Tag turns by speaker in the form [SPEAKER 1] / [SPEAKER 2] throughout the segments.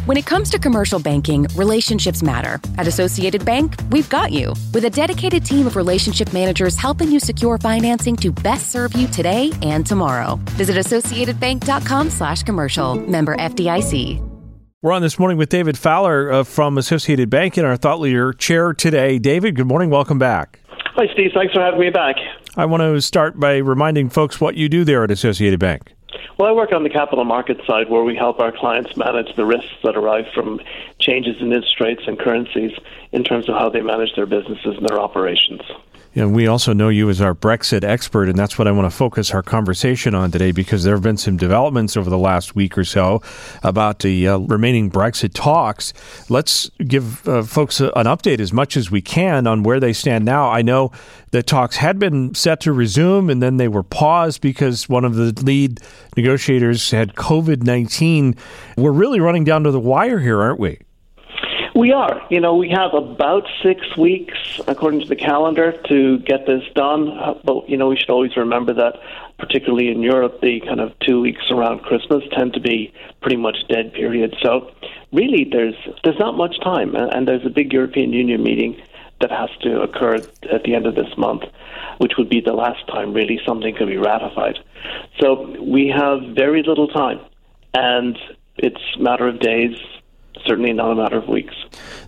[SPEAKER 1] When it comes to commercial banking, relationships matter. At Associated Bank, we've got you. With a dedicated team of relationship managers helping you secure financing to best serve you today and tomorrow. Visit associatedbank.com/commercial. Member FDIC.
[SPEAKER 2] We're on this morning with David Fowler from Associated Bank in our Thought Leader chair today. David, good morning. Welcome back.
[SPEAKER 3] Hi, Steve. Thanks for having me back.
[SPEAKER 2] I want to start by reminding folks what you do there at Associated Bank.
[SPEAKER 3] Well, I work on the capital market side where we help our clients manage the risks that arise from changes in interest rates and currencies in terms of how they manage their businesses and their operations.
[SPEAKER 2] And we also know you as our Brexit expert, and that's what I want to focus our conversation on today because there have been some developments over the last week or so about the remaining Brexit talks. Let's give folks an update as much as we can on where they stand now. I know the talks had been set to resume, and then they were paused because one of the lead negotiators had COVID-19. We're really running down to the wire here, aren't we?
[SPEAKER 3] We are. We have about 6 weeks, according to the calendar, to get this done. But, we should always remember that, particularly in Europe, the kind of 2 weeks around Christmas tend to be pretty much dead period. So really, there's not much time. And there's a big European Union meeting that has to occur at the end of this month, which would be the last time, really, something could be ratified. So we have very little time. And it's a matter of days, certainly not a matter of weeks.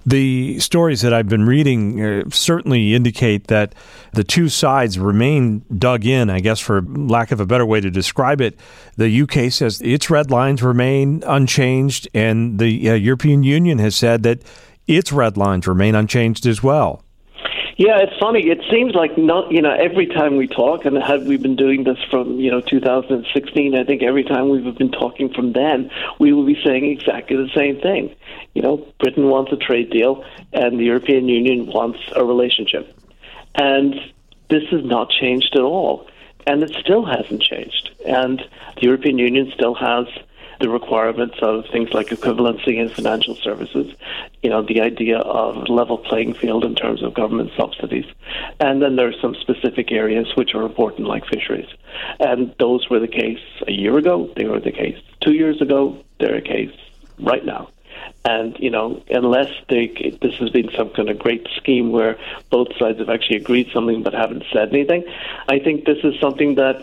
[SPEAKER 2] The stories that I've been reading certainly indicate that the two sides remain dug in, I guess, for lack of a better way to describe it. The UK says its red lines remain unchanged, and the European Union has said that its red lines remain unchanged as well.
[SPEAKER 3] Yeah, it's funny. It seems like every time we talk, and had we been doing this from 2016, I think every time we've been talking from then, we will be saying exactly the same thing. Britain wants a trade deal, and the European Union wants a relationship, and this has not changed at all, and it still hasn't changed, and the European Union still has the requirements of things like equivalency in financial services, the idea of level playing field in terms of government subsidies. And then there are some specific areas which are important, like fisheries. And those were the case a year ago, they were the case 2 years ago, they're the case right now. And, unless this has been some kind of great scheme where both sides have actually agreed something but haven't said anything, I think this is something that,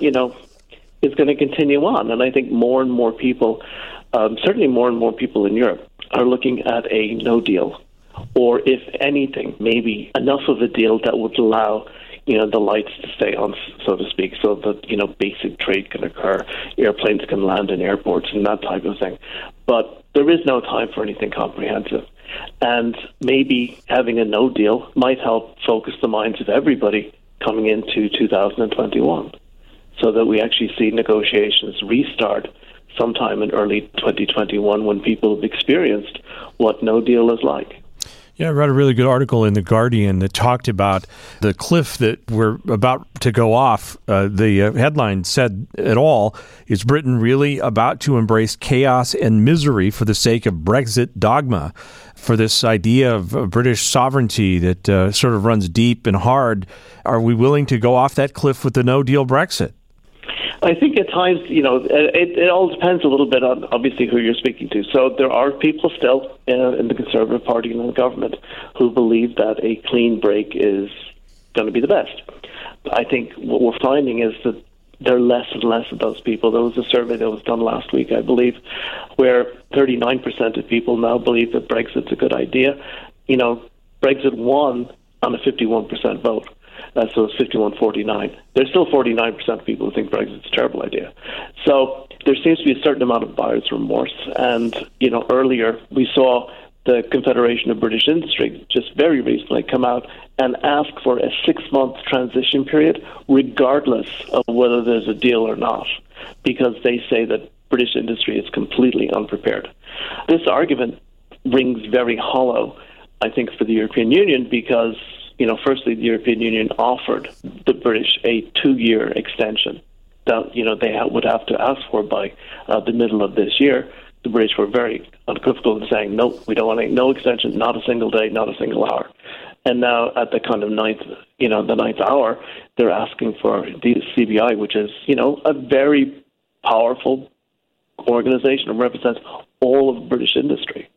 [SPEAKER 3] is going to continue on. And I think more and more people, certainly more and more people in Europe, are looking at a no deal, or if anything, maybe enough of a deal that would allow, the lights to stay on, so to speak, so that, basic trade can occur, airplanes can land in airports and that type of thing. But there is no time for anything comprehensive. And maybe having a no deal might help focus the minds of everybody coming into 2021. So that we actually see negotiations restart sometime in early 2021 when people have experienced what no deal is like.
[SPEAKER 2] Yeah, I read a really good article in The Guardian that talked about the cliff that we're about to go off. The headline said it all, is Britain really about to embrace chaos and misery for the sake of Brexit dogma? For this idea of British sovereignty that sort of runs deep and hard, are we willing to go off that cliff with the no-deal Brexit?
[SPEAKER 3] I think at times, it all depends a little bit on obviously who you're speaking to. So there are people still in the Conservative Party and in the government who believe that a clean break is going to be the best. I think what we're finding is that there are less and less of those people. There was a survey that was done last week, I believe, where 39% of people now believe that Brexit's a good idea. Brexit won on a 51% vote. So it's 51-49. There's still 49% of people who think Brexit's a terrible idea. So there seems to be a certain amount of buyer's remorse. And, earlier we saw the Confederation of British Industry just very recently come out and ask for a 6-month transition period, regardless of whether there's a deal or not, because they say that British industry is completely unprepared. This argument rings very hollow, I think, for the European Union because firstly, the European Union offered the British a 2-year extension that, they would have to ask for by the middle of this year. The British were very unequivocal in saying, no, we don't want no extension, not a single day, not a single hour. And now at the kind of the ninth hour, they're asking for the CBI, which is, a very powerful organization that represents all of British industry.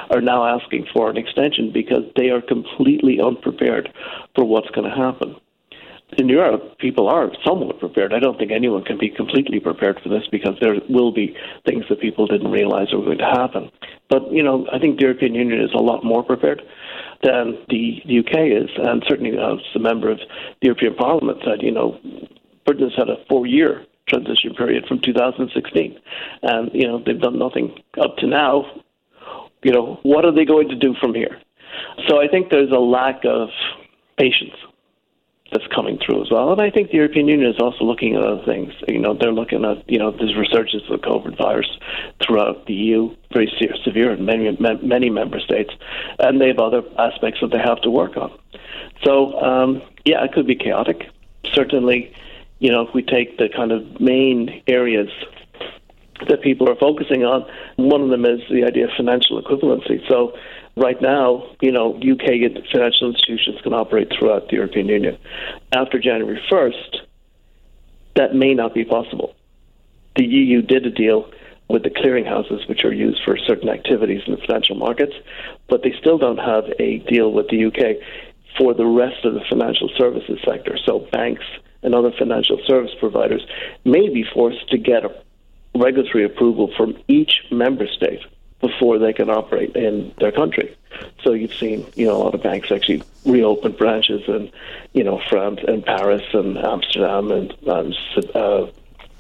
[SPEAKER 3] are now asking for an extension because they are completely unprepared for what's going to happen. In Europe, people are somewhat prepared. I don't think anyone can be completely prepared for this because there will be things that people didn't realize were going to happen. But, I think the European Union is a lot more prepared than the UK is. And certainly as a member of the European Parliament said, Britain has had a 4-year transition period from 2016. And, they've done nothing up to now. What are they going to do from here? So I think there's a lack of patience that's coming through as well. And I think the European Union is also looking at other things. They're looking at, there's resurgence of the COVID virus throughout the EU, very severe in many member states, and they have other aspects that they have to work on. So, it could be chaotic. Certainly, if we take the kind of main areas that people are focusing on, one of them is the idea of financial equivalency. So right now, UK financial institutions can operate throughout the European Union. After January 1st, that may not be possible. The EU did a deal with the clearinghouses, which are used for certain activities in the financial markets, but they still don't have a deal with the UK for the rest of the financial services sector. So banks and other financial service providers may be forced to get a regulatory approval from each member state before they can operate in their country. So you've seen, a lot of banks actually reopen branches in, France and Paris and Amsterdam and the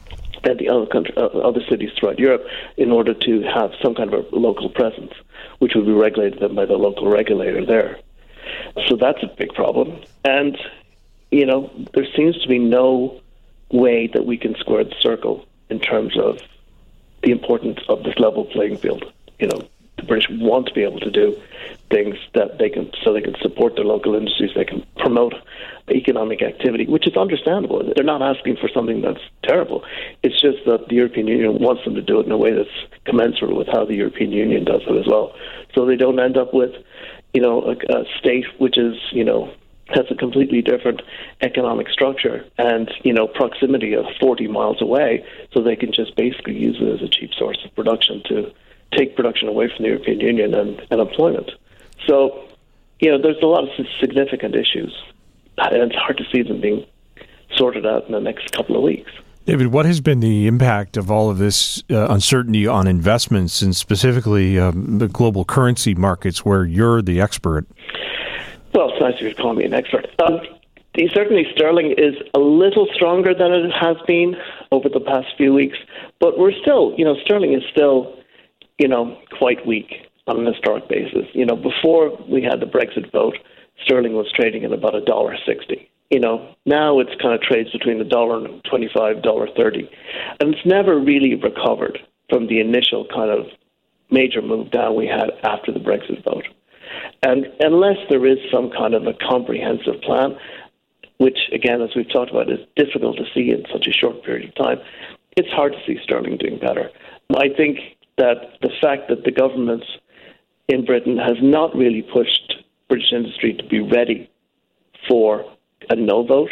[SPEAKER 3] other cities throughout Europe in order to have some kind of a local presence, which would be regulated then by the local regulator there. So that's a big problem. And, there seems to be no way that we can square the circle in terms of the importance of this level playing field. The British want to be able to do things that they can support their local industries, they can promote economic activity, which is understandable. They're not asking for something that's terrible. It's just that the European Union wants them to do it in a way that's commensurate with how the European Union does it as well. So they don't end up with, a state which is, has a completely different economic structure and, proximity of 40 miles away, so they can just basically use it as a cheap source of production to take production away from the European Union and employment. So, there's a lot of significant issues, and it's hard to see them being sorted out in the next couple of weeks.
[SPEAKER 2] David, what has been the impact of all of this uncertainty on investments and specifically the global currency markets where you're the expert?
[SPEAKER 3] Well, it's nice of you to call me an expert. Certainly sterling is a little stronger than it has been over the past few weeks, but we're still, sterling is still, quite weak on an historic basis. Before we had the Brexit vote, sterling was trading at about $1.60. Now it's kind of trades between $1.25, $1.30. And it's never really recovered from the initial kind of major move down we had after the Brexit vote. And unless there is some kind of a comprehensive plan, which, again, as we've talked about, is difficult to see in such a short period of time, it's hard to see sterling doing better. I think that the fact that the government in Britain has not really pushed British industry to be ready for a no vote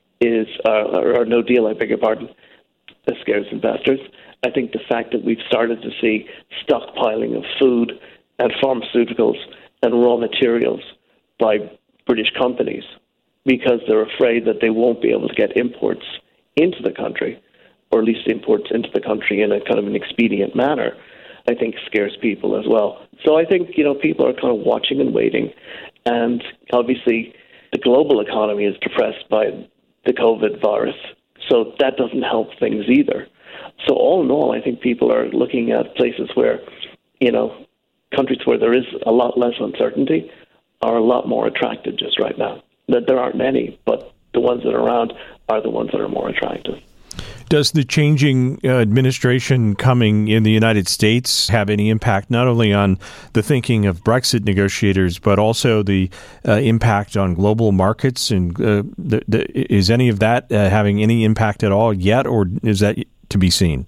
[SPEAKER 3] or no deal, I beg your pardon, that scares investors. I think the fact that we've started to see stockpiling of food and pharmaceuticals and raw materials by British companies because they're afraid that they won't be able to get imports into the country, or at least imports into the country in a kind of an expedient manner, I think scares people as well. So I think, people are kind of watching and waiting. And obviously the global economy is depressed by the COVID virus, so that doesn't help things either. So all in all, I think people are looking at places where, countries where there is a lot less uncertainty are a lot more attractive just right now. There aren't many, but the ones that are around are the ones that are more attractive.
[SPEAKER 2] Does the changing administration coming in the United States have any impact not only on the thinking of Brexit negotiators, but also the impact on global markets? And is any of that having any impact at all yet, or is that to be seen?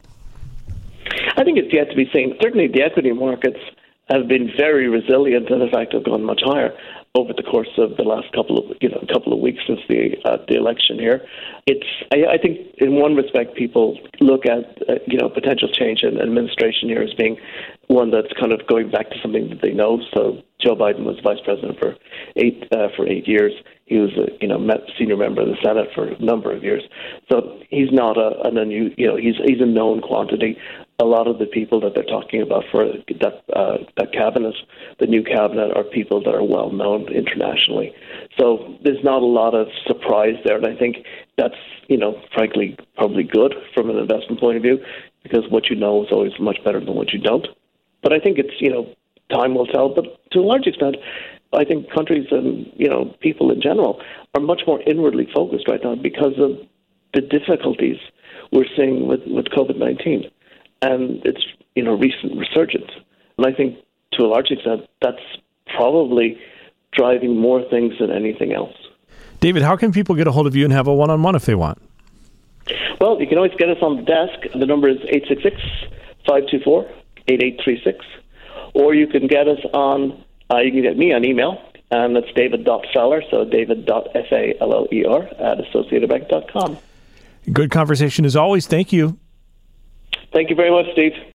[SPEAKER 3] I think it's yet to be seen. Certainly the equity markets have been very resilient and, in fact, have gone much higher. over the course of the last couple of weeks since the election here. I think in one respect people look at potential change in administration here as being one that's kind of going back to something that they know. So Joe Biden was vice president for 8 years. He was a senior member of the Senate for a number of years. So he's not he's a known quantity. A lot of the people that they're talking about for that cabinet, the new cabinet, are people that are well known internationally. So there's not a lot of surprise there, and I think that's frankly probably good from an investment point of view, because what you know is always much better than what you don't. But I think it's time will tell. But to a large extent, I think countries and people in general are much more inwardly focused right now because of the difficulties we're seeing with COVID-19 and its recent resurgence. And I think to a large extent that's probably driving more things than anything else.
[SPEAKER 2] David, how can people get a hold of you and have a one-on-one if they want?
[SPEAKER 3] Well, you can always get us on the desk. The number is 866-524-8836. Or you can get us on, you can get me on email, and that's david.feller, so david.feller @associatedbank.com.
[SPEAKER 2] Good conversation as always. Thank you.
[SPEAKER 3] Thank you very much, Steve.